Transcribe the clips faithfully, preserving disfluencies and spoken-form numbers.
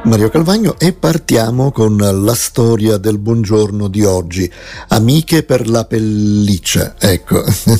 Mario Calvagno e partiamo con la storia del buongiorno di oggi. Amiche per la pelliccia, ecco.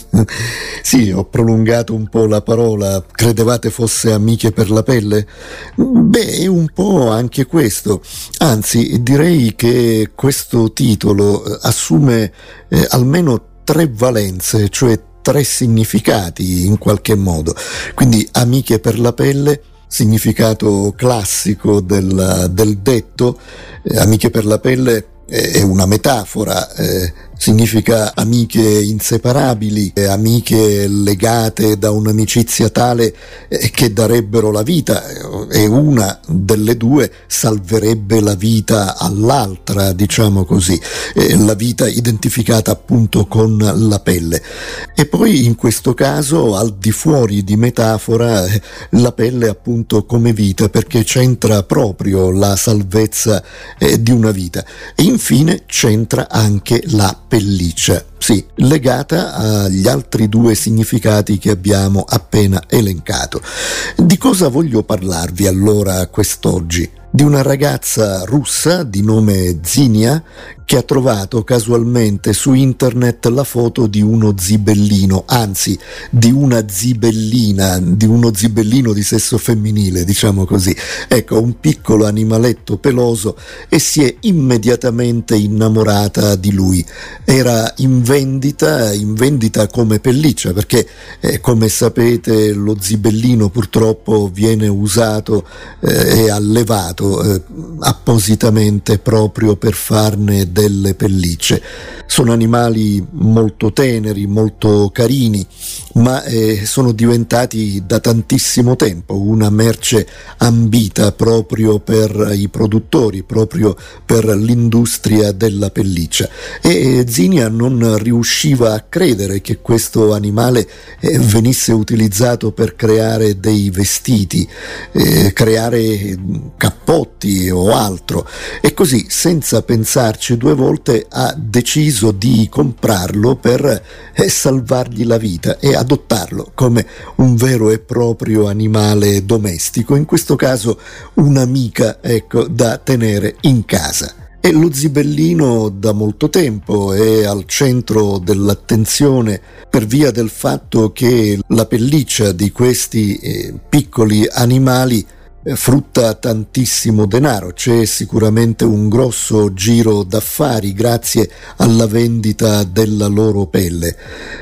Sì, ho prolungato un po' la parola. Credevate fosse amiche per la pelle? Beh, è un po' anche questo. Anzi, direi che questo titolo assume eh, almeno tre valenze, cioè tre significati in qualche modo. Quindi amiche per la pelle, significato classico del, del detto, eh, amiche per la pelle eh, è una metafora, eh, significa amiche inseparabili, eh, amiche legate da un'amicizia tale eh, che darebbero la vita, e una delle due salverebbe la vita all'altra, diciamo così, eh, la vita identificata appunto con la pelle. E poi in questo caso, al di fuori di metafora, eh, la pelle appunto come vita, perché c'entra proprio la salvezza eh, di una vita. E infine c'entra anche la pelliccia, sì, legata agli altri due significati che abbiamo appena elencato. Di cosa voglio parlarvi allora quest'oggi? Di una ragazza russa di nome Zinia che ha trovato casualmente su internet la foto di uno zibellino, anzi di una zibellina, di uno zibellino di sesso femminile, diciamo così. Ecco, un piccolo animaletto peloso, e si è immediatamente innamorata di lui. Era in vendita, in vendita come pelliccia, perché eh, come sapete lo zibellino purtroppo viene usato eh, e allevato Eh, appositamente proprio per farne delle pellicce. Sono animali molto teneri, molto carini, ma eh, sono diventati da tantissimo tempo una merce ambita proprio per i produttori, proprio per l'industria della pelliccia. E Zinia non riusciva a credere che questo animale eh, venisse utilizzato per creare dei vestiti, eh, creare cappotti o altro, e così, senza pensarci due volte, ha deciso di comprarlo per eh, salvargli la vita e adottarlo come un vero e proprio animale domestico, in questo caso un'amica, ecco, da tenere in casa. E lo zibellino da molto tempo è al centro dell'attenzione per via del fatto che la pelliccia di questi eh, piccoli animali frutta tantissimo denaro. C'è sicuramente un grosso giro d'affari grazie alla vendita della loro pelle,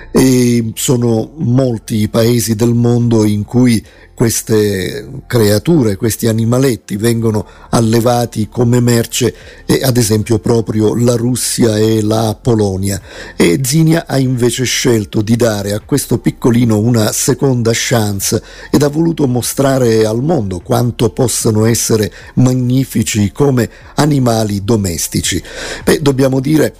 e sono molti i paesi del mondo in cui queste creature, questi animaletti vengono allevati come merce, e ad esempio proprio la Russia e la Polonia. E Zinia ha invece scelto di dare a questo piccolino una seconda chance ed ha voluto mostrare al mondo quanto possano essere magnifici come animali domestici. Beh, dobbiamo dire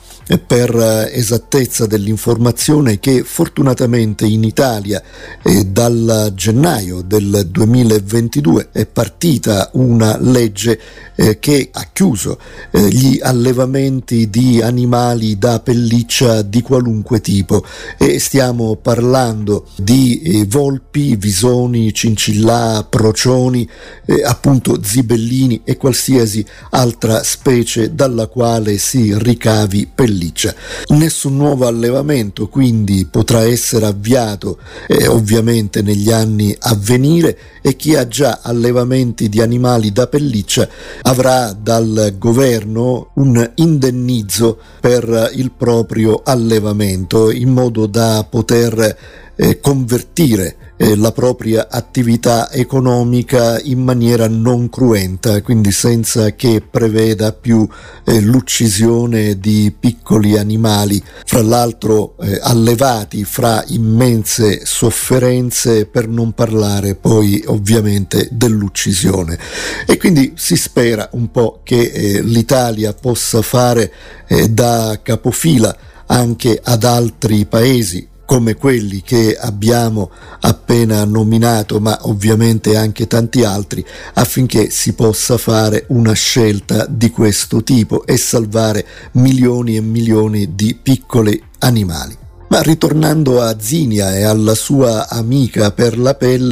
per esattezza dell'informazione che fortunatamente in Italia eh, dal gennaio del duemilaventidue è partita una legge eh, che ha chiuso eh, gli allevamenti di animali da pelliccia di qualunque tipo, e stiamo parlando di eh, volpi, visoni, cincillà, procioni, eh, appunto zibellini e qualsiasi altra specie dalla quale si ricavi pelliccia. Nessun nuovo allevamento quindi potrà essere avviato eh, ovviamente negli anni a venire, e chi ha già allevamenti di animali da pelliccia avrà dal governo un indennizzo per il proprio allevamento, in modo da poter eh, convertire eh, la propria attività economica in maniera non cruenta, quindi senza che preveda più eh, l'uccisione di piccoli animali, fra l'altro eh, allevati fra immense sofferenze, per non parlare poi ovviamente dell'uccisione. E quindi si spera un po' che eh, l'Italia possa fare eh, da capofila anche ad altri paesi come quelli che abbiamo appena nominato, ma ovviamente anche tanti altri, affinché si possa fare una scelta di questo tipo e salvare milioni e milioni di piccoli animali. Ma ritornando a Zinia e alla sua amica per la pelle,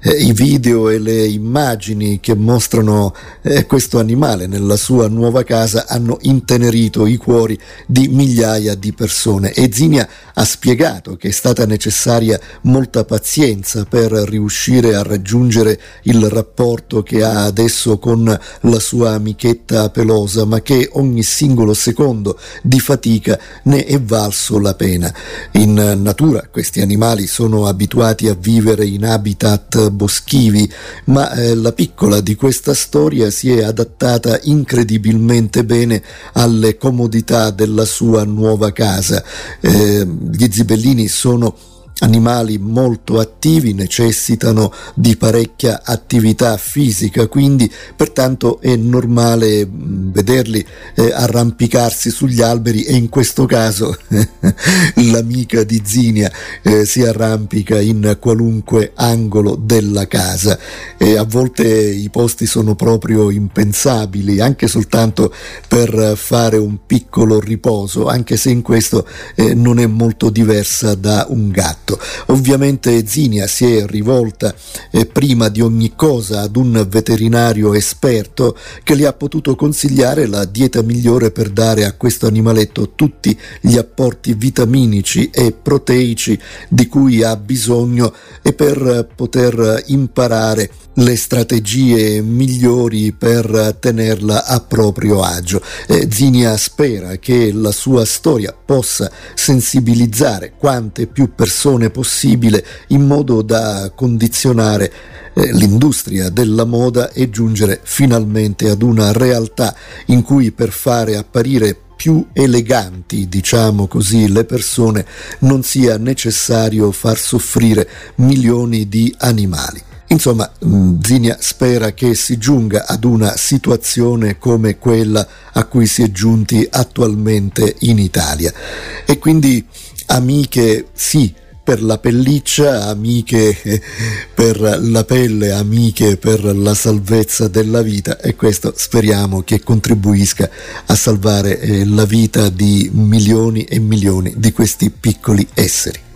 Eh, i video e le immagini che mostrano eh, questo animale nella sua nuova casa hanno intenerito i cuori di migliaia di persone, e Zinnia ha spiegato che è stata necessaria molta pazienza per riuscire a raggiungere il rapporto che ha adesso con la sua amichetta pelosa, ma che ogni singolo secondo di fatica ne è valso la pena. In natura questi animali sono abituati a vivere in habitat boschivi, ma eh, la piccola di questa storia si è adattata incredibilmente bene alle comodità della sua nuova casa. Eh, gli zibellini sono animali molto attivi, necessitano di parecchia attività fisica, quindi pertanto è normale vederli eh, arrampicarsi sugli alberi, e in questo caso l'amica di Zinnia eh, si arrampica in qualunque angolo della casa, e a volte i posti sono proprio impensabili, anche soltanto per fare un piccolo riposo, anche se in questo eh, non è molto diversa da un gatto. Ovviamente Zinnia si è rivolta eh, prima di ogni cosa ad un veterinario esperto che le ha potuto consigliare la dieta migliore per dare a questo animaletto tutti gli apporti vitaminici e proteici di cui ha bisogno, e per poter imparare le strategie migliori per tenerla a proprio agio. Eh, Zinnia spera che la sua storia possa sensibilizzare quante più persone possibile, in modo da condizionare eh, l'industria della moda e giungere finalmente ad una realtà in cui, per fare apparire più eleganti, diciamo così, le persone, non sia necessario far soffrire milioni di animali. Insomma, Zinnia spera che si giunga ad una situazione come quella a cui si è giunti attualmente in Italia. E quindi amiche sì per la pelliccia, amiche per la pelle, amiche per la salvezza della vita, e questo speriamo che contribuisca a salvare la vita di milioni e milioni di questi piccoli esseri.